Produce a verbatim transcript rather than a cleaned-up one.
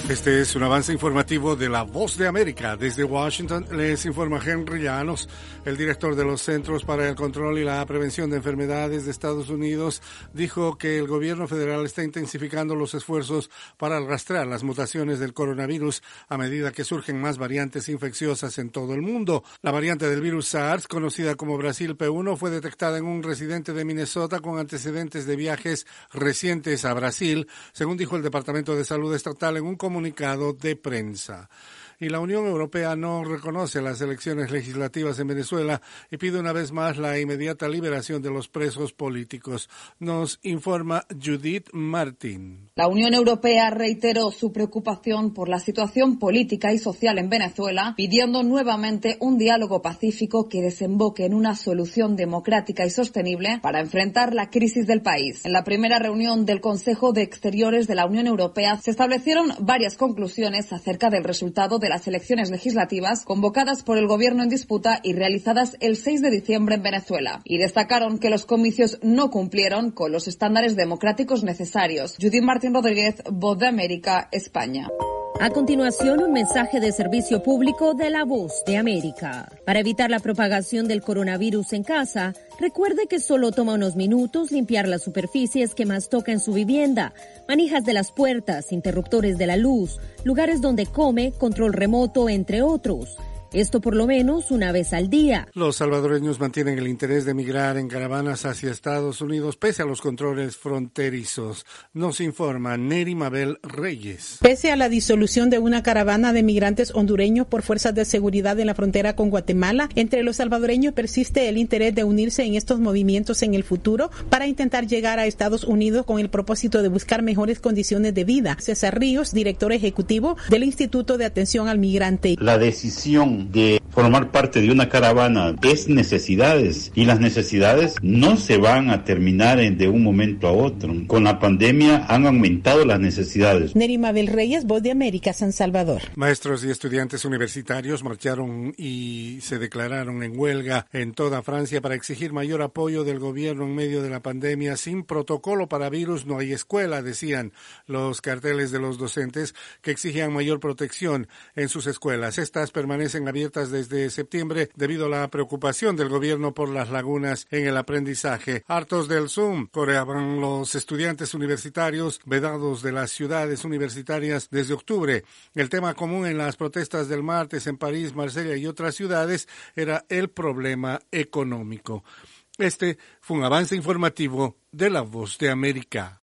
Este es un avance informativo de La Voz de América. Desde Washington les informa Henry Llanos. El director de los Centros para el Control y la Prevención de Enfermedades de Estados Unidos dijo que el gobierno federal está intensificando los esfuerzos para rastrear las mutaciones del coronavirus a medida que surgen más variantes infecciosas en todo el mundo. La variante del virus SARS, conocida como Brasil P uno, fue detectada en un residente de Minnesota con antecedentes de viajes recientes a Brasil, según dijo el Departamento de Salud Estatal en un comunicado comunicado de prensa. Y la Unión Europea no reconoce las elecciones legislativas en Venezuela y pide una vez más la inmediata liberación de los presos políticos. Nos informa Judith Martín. La Unión Europea reiteró su preocupación por la situación política y social en Venezuela, pidiendo nuevamente un diálogo pacífico que desemboque en una solución democrática y sostenible para enfrentar la crisis del país. En la primera reunión del Consejo de Exteriores de la Unión Europea se establecieron varias conclusiones acerca del resultado de las elecciones legislativas convocadas por el gobierno en disputa y realizadas el seis de diciembre en Venezuela, y destacaron que los comicios no cumplieron con los estándares democráticos necesarios. Judith Martín Rodríguez, Voz de América, España. A continuación, un mensaje de servicio público de La Voz de América. Para evitar la propagación del coronavirus en casa, recuerde que solo toma unos minutos limpiar las superficies que más toca en su vivienda, manijas de las puertas, interruptores de la luz, lugares donde come, control remoto, entre otros. Esto por lo menos una vez al día. Los salvadoreños mantienen el interés de migrar en caravanas hacia Estados Unidos pese a los controles fronterizos. Nos informa Neri Mabel Reyes. Pese a la disolución de una caravana de migrantes hondureños por fuerzas de seguridad en la frontera con Guatemala, entre los salvadoreños persiste el interés de unirse en estos movimientos en el futuro para intentar llegar a Estados Unidos con el propósito de buscar mejores condiciones de vida. César Ríos, director ejecutivo del Instituto de Atención al Migrante. La decisión de formar parte de una caravana es necesidades, y las necesidades no se van a terminar de un momento a otro. Con la pandemia han aumentado las necesidades. Neri Mabel Reyes, Voz de América, San Salvador. Maestros y estudiantes universitarios marcharon y se declararon en huelga en toda Francia para exigir mayor apoyo del gobierno en medio de la pandemia. Sin protocolo para virus no hay escuela, decían los carteles de los docentes, que exigían mayor protección en sus escuelas. Estas permanecen abiertas desde septiembre debido a la preocupación del gobierno por las lagunas en el aprendizaje. Hartos del Zoom, coreaban los estudiantes universitarios vedados de las ciudades universitarias desde octubre. El tema común en las protestas del martes en París, Marsella y otras ciudades era el problema económico. Este fue un avance informativo de La Voz de América.